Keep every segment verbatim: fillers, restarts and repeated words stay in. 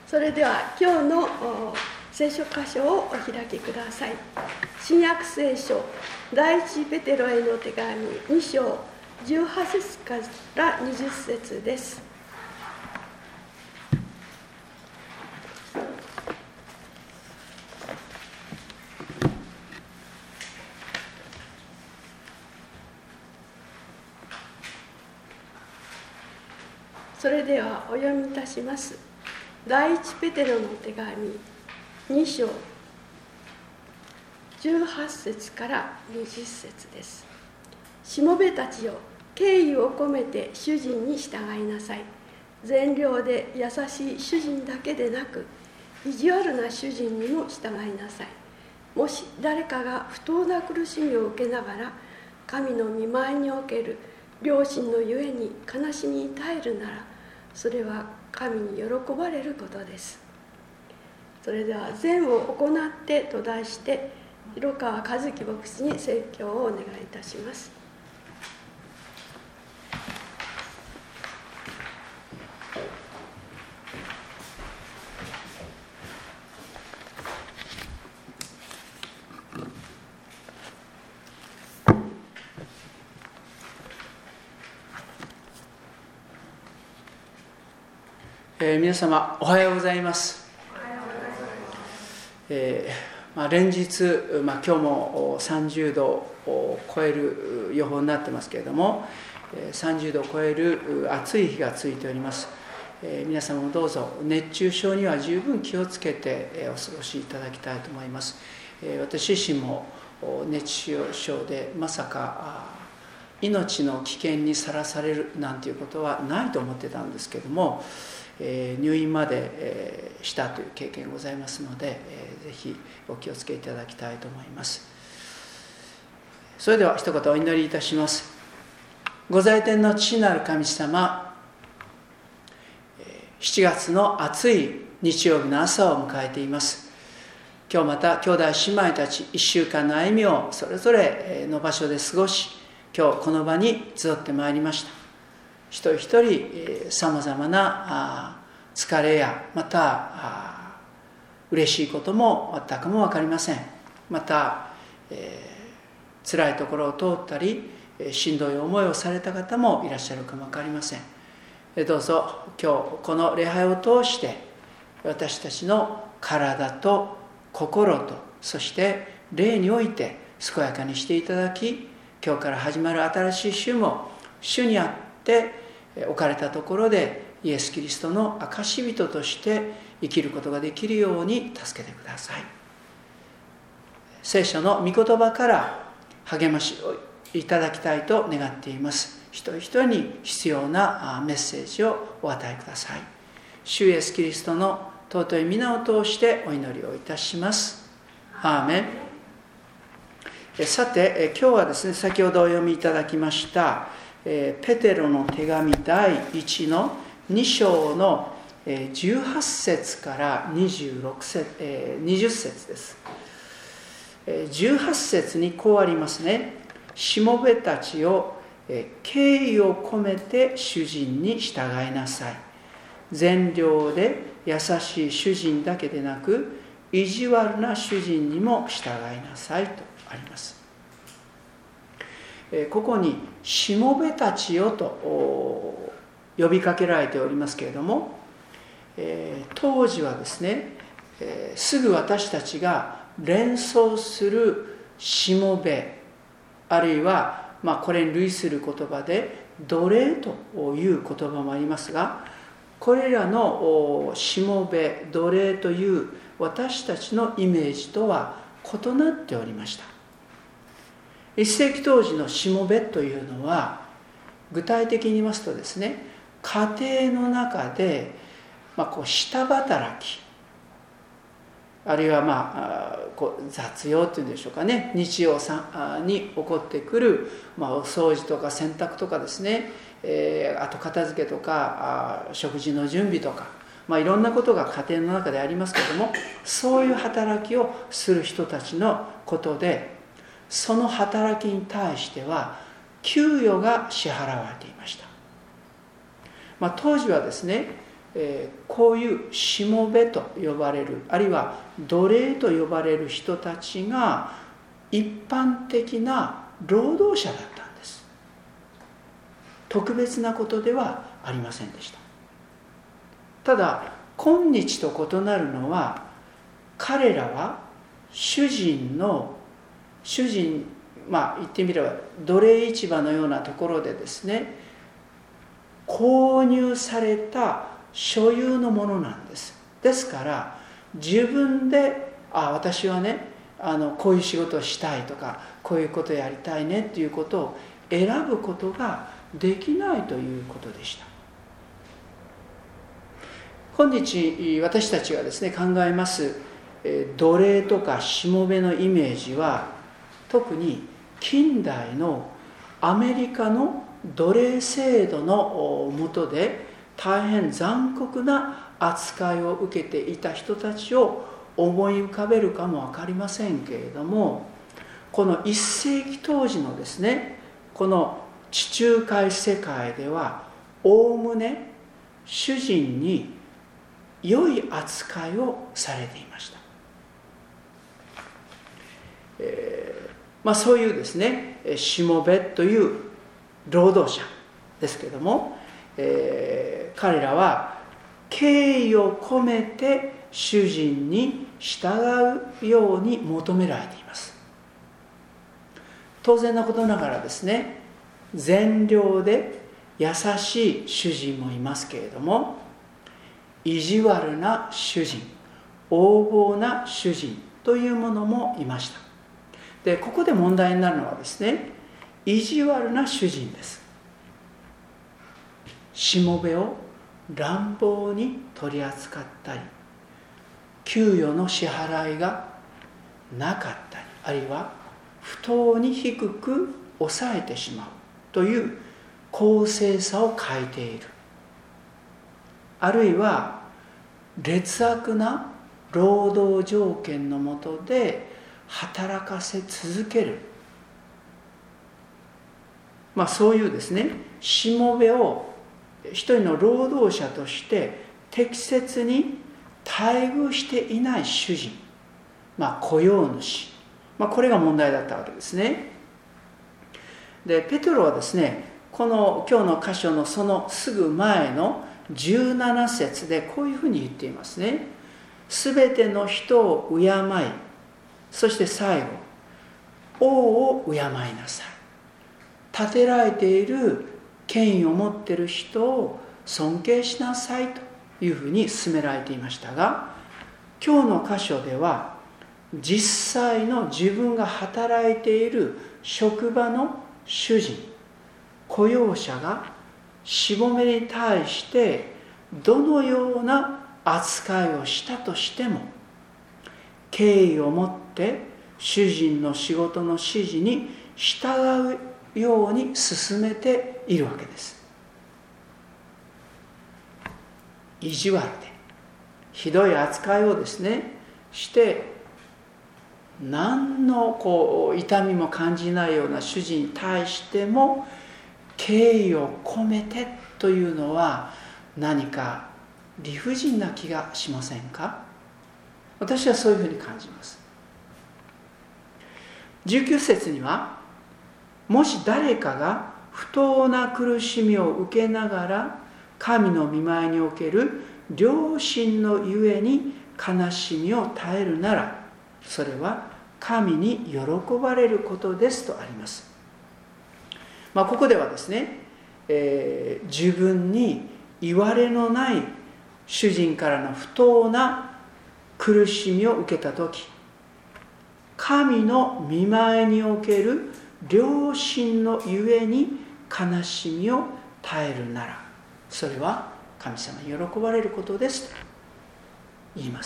それでは今日の聖書箇所をお開きください。新約聖書第一ペテロへの手紙に章じゅうはち節からにじゅっ節です。それではお読みいたします。第一ペテロの手紙に章じゅうはち節からにじゅっ節です。しもべたちよ、敬意を込めて主人に従いなさい。善良で優しい主人だけでなく、意地悪な主人にも従いなさい。もし誰かが不当な苦しみを受けながら、神の御前における良心のゆえに悲しみに耐えるなら、それは神に喜ばれることです。それでは善を行ってと題して、広川和樹牧師に説教をお願いいたします。 えー、皆様おはようございます。えーまあ、連日、まあ、今日もさんじゅうどを超える予報になってますけれども、さんじゅうどを超える暑い日が続いております。えー、皆様もどうぞ熱中症には十分気をつけてお過ごしいただきたいと思います。えー、私自身も熱中症でまさか命の危険にさらされるなんていうことはないと思ってたんですけども、えー、入院まで、えー、したという経験がございますので、えー、ぜひお気をつけいただきたいと思います。それでは一言お祈りいたします。ご在天の父なる神様、しちがつの暑い日曜日の朝を迎えています。今日また兄弟姉妹たちいっしゅうかんの歩みをそれぞれの場所で過ごし、今日この場に集ってまいりました。一人一人さまざまな疲れやまた嬉しいことも全くも分かりません。また、えー、辛いところを通ったりしんどい思いをされた方もいらっしゃるかも分かりません。どうぞ今日この礼拝を通して私たちの体と心とそして霊において健やかにしていただき、今日から始まる新しい週も主にあって置かれたところでイエス・キリストの証人として生きることができるように助けてください。聖書の御言葉から励ましをいただきたいと願っています。一人一人に必要なメッセージをお与えください。主イエス・キリストの尊い皆を通してお祈りをいたします。アーメン。さて今日はですね、先ほどお読みいただきましたペテロの手紙だいいちのに章のじゅうはち節からにじゅうろく節、にじゅっ節です。じゅうはち節にこうありますね。しもべたちを敬意を込めて主人に従いなさい。善良で優しい主人だけでなく、意地悪な主人にも従いなさいとあります。ここにしもべたちよと呼びかけられておりますけれども、当時はですね、すぐ私たちが連想するしもべ、あるいはまあこれに類する言葉で奴隷という言葉もありますが、これらのしもべ、奴隷という私たちのイメージとは異なっておりました。いっ世紀当時のしもべというのは、具体的に言いますとですね、家庭の中で、まあ、こう下働き、あるいは、まあ、こう雑用というんでしょうかね、日曜に起こってくる、まあ、お掃除とか洗濯とかですね、えー、あと片付けとかあ食事の準備とか、まあ、いろんなことが家庭の中でありますけれども、そういう働きをする人たちのことで、その働きに対しては給与が支払われていました。まあ、当時はですね、 えー、こういうしもべと呼ばれる、あるいは奴隷と呼ばれる人たちが一般的な労働者だったんです。特別なことではありませんでした。ただ今日と異なるのは、彼らは主人の主人まあ言ってみれば奴隷市場のようなところでですね、購入された所有のものなんです。ですから自分であ私はねあのこういう仕事をしたいとかこういうことをやりたいねっていうことを選ぶことができないということでした。今日私たちがですね考えます奴隷とかしもべのイメージは、特に近代のアメリカの奴隷制度の下で大変残酷な扱いを受けていた人たちを思い浮かべるかも分かりませんけれども、このいっ世紀当時のですねこの地中海世界ではおおむね主人に良い扱いをされていました。えーまあ、そういうですねしもべという労働者ですけれども、えー、彼らは敬意を込めて主人に従うように求められています。当然なことながらですね、善良で優しい主人もいますけれども、意地悪な主人、横暴な主人というものもいました。でここで問題になるのはですね、意地悪な主人です。しもべを乱暴に取り扱ったり、給与の支払いがなかったり、あるいは不当に低く抑えてしまうという公正さを欠いている。あるいは劣悪な労働条件の下で働かせ続ける、まあそういうですねしもべを一人の労働者として適切に待遇していない主人、まあ雇用主、まあこれが問題だったわけですね。でペテロはですねこの今日の箇所のそのすぐ前のじゅうなな節でこういうふうに言っていますね。すべての人を敬い、そして最後、王を敬いなさい。立てられている権威を持っている人を尊敬しなさいというふうに勧められていましたが、今日の箇所では実際の自分が働いている職場の主人、雇用者がしもべに対してどのような扱いをしたとしても、敬意を持って主人の仕事の指示に従うように進めているわけです。意地悪でひどい扱いをですねして何のこう痛みも感じないような主人に対しても敬意を込めてというのは何か理不尽な気がしませんか？私はそういうふうに感じます。じゅうきゅう節には、もし誰かが不当な苦しみを受けながら神の御前における良心のゆえに悲しみを耐えるなら、それは神に喜ばれることですとあります。まあ、ここではですね、えー、自分にいわれのない主人からの不当な苦しみを受けたとき、神の御前における良心のゆえに悲しみを耐えるなら、それは神様に喜ばれることですと言います。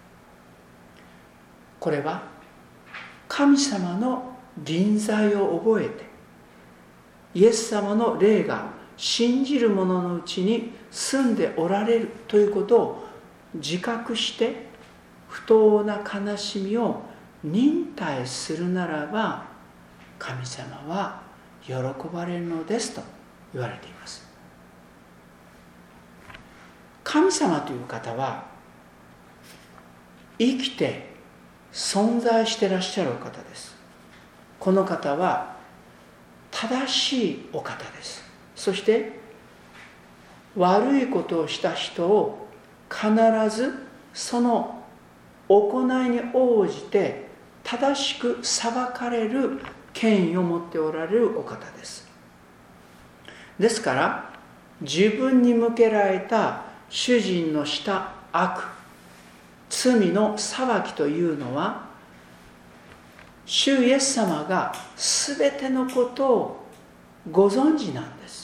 これは神様の臨在を覚えて、イエス様の霊が信じる者のうちに住んでおられるということを自覚して、不当な悲しみを忍耐するならば、神様は喜ばれるのですと言われています。 神様という方は生きて存在していらっしゃるお方です。この方は正しいお方です。そして悪いことをした人を必ずその行いに応じて正しく裁かれる権威を持っておられるお方です。ですから自分に向けられた主人のした悪、罪の裁きというのは、主イエス様がすべてのことをご存知なんです。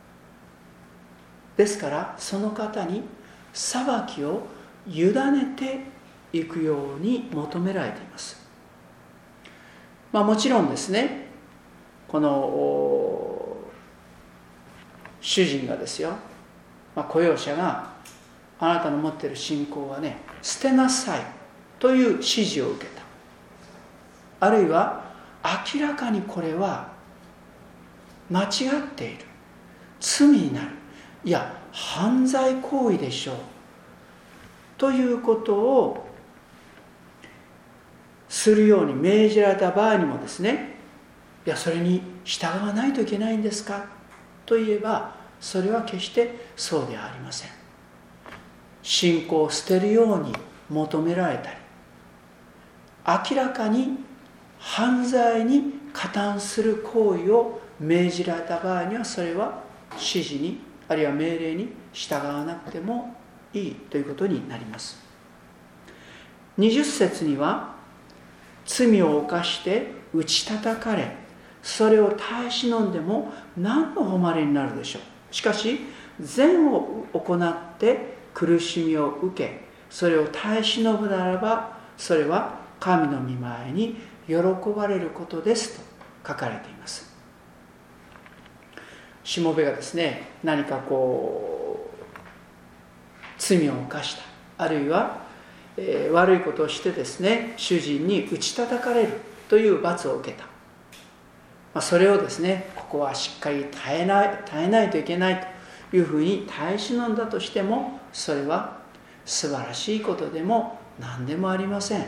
ですからその方に裁きを委ねていくように求められています。まあもちろんですね、この主人がですよ、まあ、雇用者があなたの持っている信仰はね、捨てなさいという指示を受けた。あるいは明らかにこれは間違っている、罪になる、いや犯罪行為でしょうということをするように命じられた場合にもですね、いやそれに従わないといけないんですかといえば、それは決してそうではありません。信仰を捨てるように求められたり、明らかに犯罪に加担する行為を命じられた場合には、それは指示にあるいは命令に従わなくてもいいということになります。にじゅっ節には、罪を犯して打ち叩かれ、それを耐え忍んでも何の誉れになるでしょう。しかし善を行って苦しみを受け、それを耐え忍ぶならば、それは神の御前に喜ばれることですと書かれています。しもべがですね、何かこう罪を犯した、あるいは、えー、悪いことをしてですね、主人に打ち叩かれるという罰を受けた。まあ、それをですね、ここはしっかり耐えない、耐えないといけないというふうに耐え忍んだとしても、それは素晴らしいことでも何でもありません。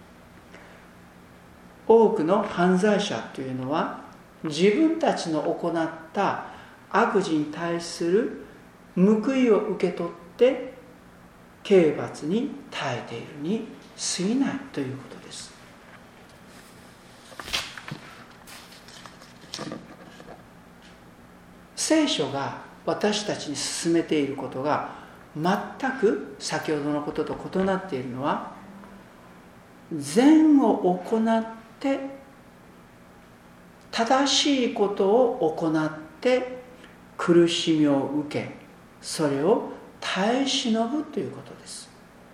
多くの犯罪者というのは、自分たちの行った悪事に対する報いを受け取って刑罰に耐えているに過ぎないということです。聖書が私たちに勧めていることが全く先ほどのことと異なっているのは、善を行って正しいことを行って苦しみを受け、それを耐え忍ぶということです。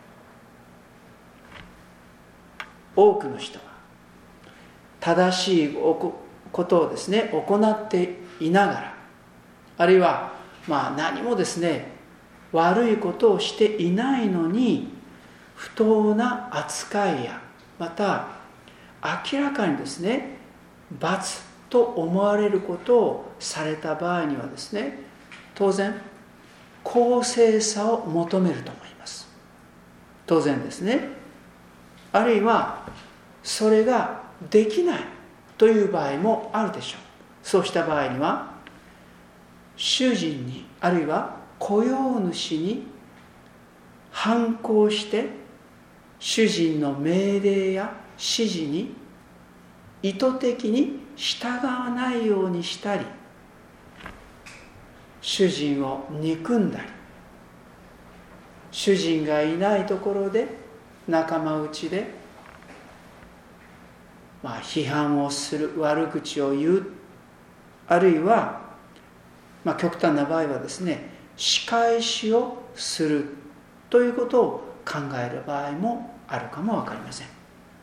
多くの人は正しいことをですね行っていながら、あるいはまあ何もですね悪いことをしていないのに、不当な扱いや、また明らかにですね罰と思われることをされた場合にはですね、当然公正さを求めると思います。当然ですね。あるいはそれができないという場合もあるでしょう。そうした場合には、主人にあるいは雇用主に反抗して主人の命令や指示に意図的に従わないようにしたり、主人を憎んだり、主人がいないところで仲間内で、まあ、批判をする、悪口を言う、あるいは、まあ、極端な場合はですね仕返しをするということを考える場合もあるかも分かりません。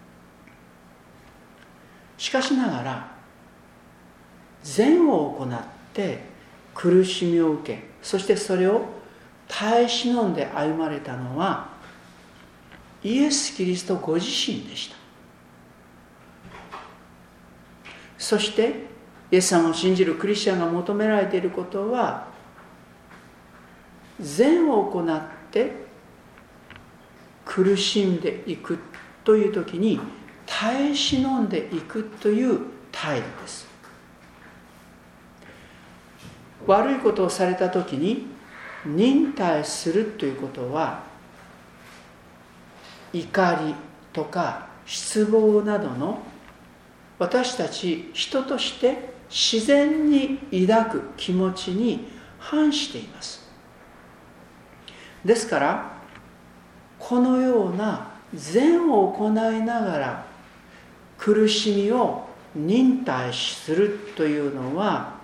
しかしながら善を行って苦しみを受け、そしてそれを耐え忍んで歩まれたのはイエス・キリストご自身でした。そしてイエス様を信じるクリスチャンが求められていることは、善を行っって苦しんでいくという時に耐え忍んでいくという態度です。悪いことをされた時に忍耐するということは、怒りとか失望などの私たち人として自然に抱く気持ちに反しています。ですからこのような善を行いながら苦しみを忍耐するというのは、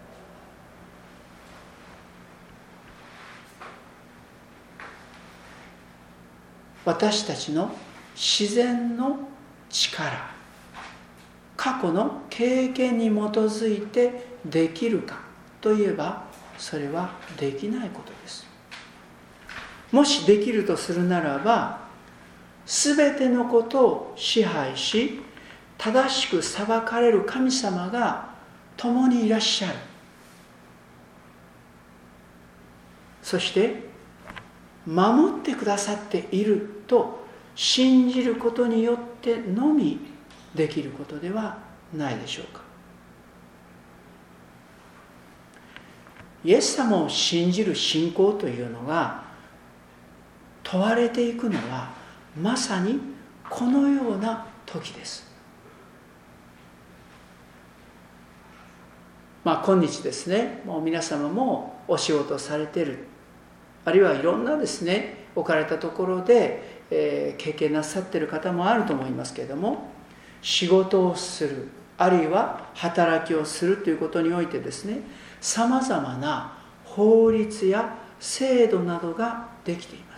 私たちの自然の力、過去の経験に基づいてできるかといえば、それはできないことです。もしできるとするならば、すべてのことを支配し正しく裁かれる神様が共にいらっしゃる。そして守ってくださっていると信じることによってのみできることではないでしょうか。イエス様を信じる信仰というのが問われていくのは、まさにこのような時です。まあ今日ですね、もう皆様もお仕事されている、あるいはいろんなですね置かれたところで、えー、経験なさっている方もあると思いますけれども、仕事をする、あるいは働きをするということにおいてですね、さまざまな法律や制度などができています。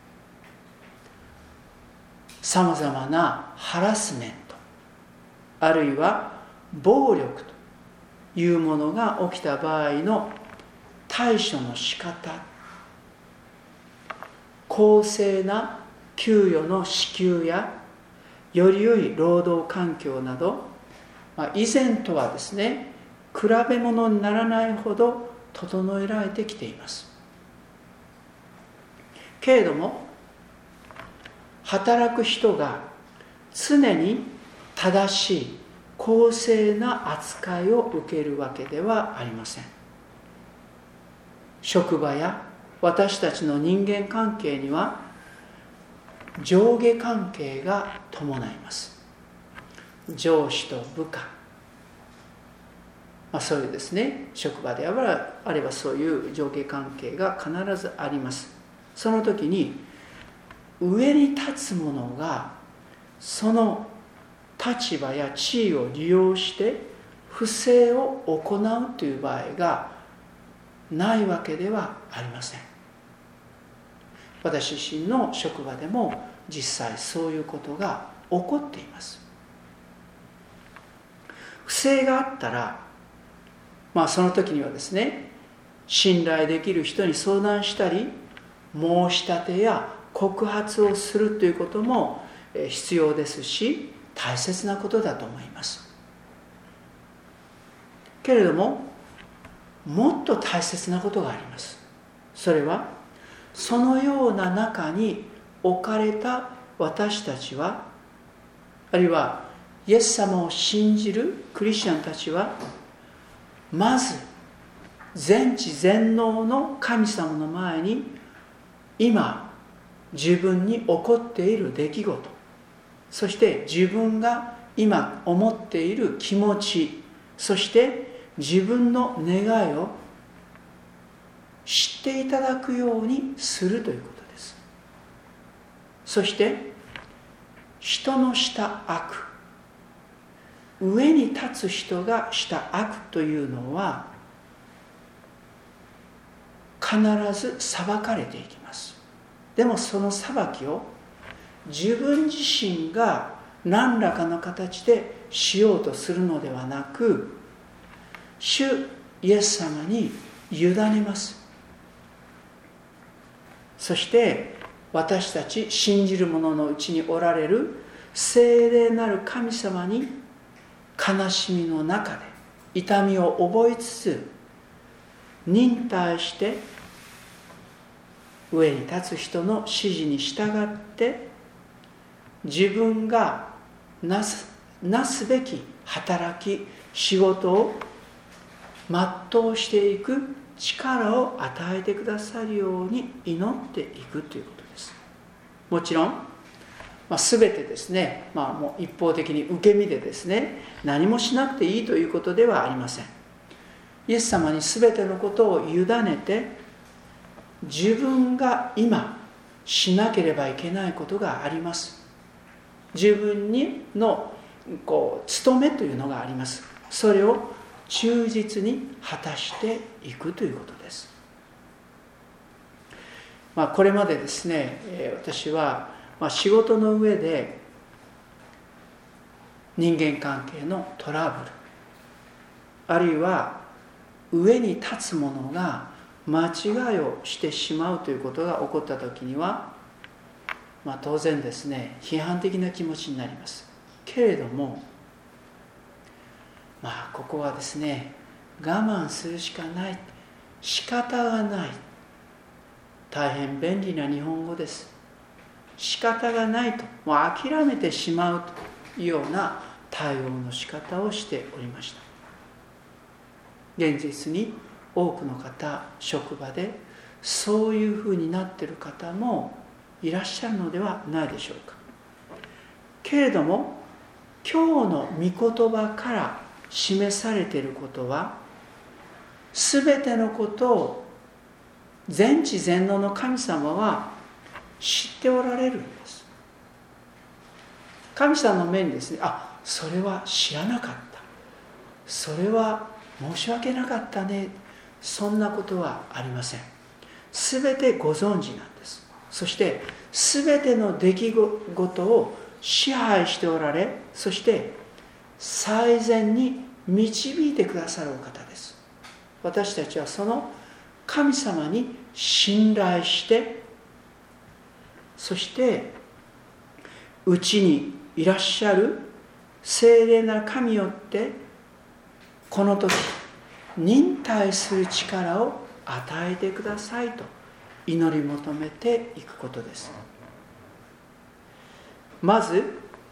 さまざまなハラスメント、あるいは暴力というものが起きた場合の対処の仕方、公正な給与の支給やより良い労働環境など、まあ、以前とはですね比べ物にならないほど整えられてきています。けれども働く人が常に正しい公正な扱いを受けるわけではありません。職場や私たちの人間関係には上下関係が伴います。上司と部下、まあ、そういうですね職場であればそういう上下関係が必ずあります。その時に上に立つ者がその立場や地位を利用して不正を行うという場合がないわけではありません。私自身の職場でも実際そういうことが起こっています。不正があったら、まあその時にはですね、信頼できる人に相談したり、申し立てや告発をするということも必要ですし、大切なことだと思います。けれども、もっと大切なことがあります。それは、そのような中に置かれた私たちは、あるいはイエス様を信じるクリスチャンたちは、まず全知全能の神様の前に今自分に起こっている出来事、そして自分が今思っている気持ち、そして自分の願いを知っていただくようにするということです。そして人のした悪、上に立つ人がした悪というのは必ず裁かれていきます。でもその裁きを自分自身が何らかの形でしようとするのではなく、主イエス様に委ねます。そして私たち信じる者のうちにおられる聖霊なる神様に悲しみの中で痛みを覚えつつ忍耐して上に立つ人の指示に従って自分がなす、なすべき働き仕事を全うしていく力を与えてくださるように祈っていくということです。もちろん、まあ、全てですね、まあ、もう一方的に受け身でですね何もしなくていいということではありません。イエス様に全てのことを委ねて自分が今しなければいけないことがあります。自分にのこう務めというのがあります。それを忠実に果たしていくということです。まあ、これまでですね、私は仕事の上で人間関係のトラブル、あるいは上に立つ者が間違いをしてしまうということが起こったときには、まあ、当然ですね批判的な気持ちになります。けれどもまあここはですね我慢するしかない、仕方がない、大変便利な日本語です。仕方がないと、もう諦めてしまうというような対応の仕方をしておりました。現実に多くの方、職場でそういうふうになっている方もいらっしゃるのではないでしょうか。けれども今日の御言葉から示されていることは、すべてのことを全知全能の神様は知っておられるんです。神様の目にですね、あ、それは知らなかった、それは申し訳なかったね、そんなことはありません。すべてご存知なんです。そしてすべての出来事を支配しておられ、そして最善に導いてくださるお方です。私たちはその神様に信頼して、そしてうちにいらっしゃる聖霊な神によってこの時忍耐する力を与えてくださいと祈り求めていくことです。まず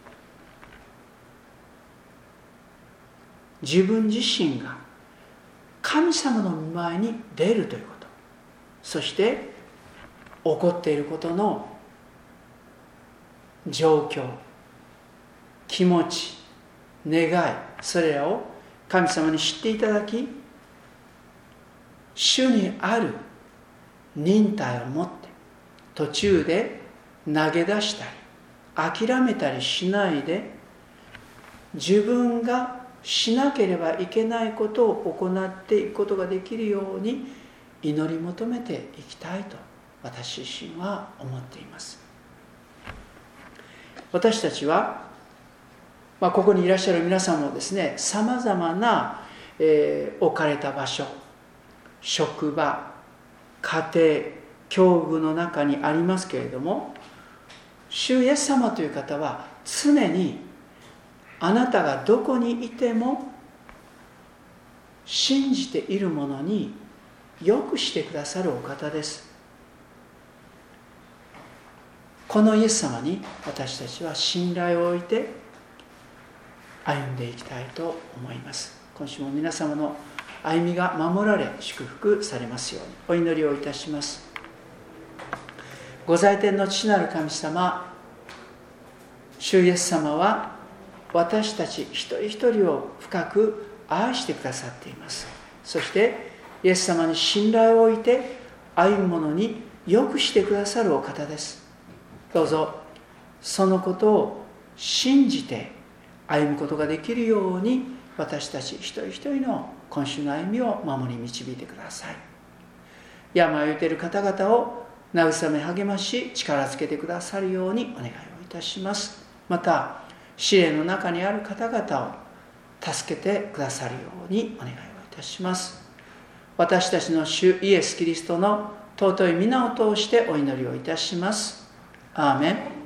自分自身が神様の御前に出るということ、そして起こっていることの状況、気持ち、願い、それらを神様に知っていただき、主にある忍耐を持って途中で投げ出したり諦めたりしないで、自分がしなければいけないことを行っていくことができるように祈り求めていきたいと私自身は思っています。私たちは、まあ、ここにいらっしゃる皆さんもですね、さまざまな、えー、置かれた場所、職場、家庭、境遇の中にありますけれども、主イエス様という方は常にあなたがどこにいても信じているものによくしてくださるお方です。このイエス様に私たちは信頼を置いて歩んでいきたいと思います。今週も皆様の歩みが守られ祝福されますようにお祈りをいたします。ご在天の父なる神様、主イエス様は私たち一人一人を深く愛してくださっています。そしてイエス様に信頼を置いて歩む者によくしてくださるお方です。どうぞそのことを信じて歩むことができるように私たち一人一人の今週の歩みを守り導いてください。病を受けている方々を慰め励まし力づけてくださるようにお願いをいたします。また試練の中にある方々を助けてくださるようにお願いをいたします。私たちの主イエス・キリストの尊い皆を通してお祈りをいたします。アーメン。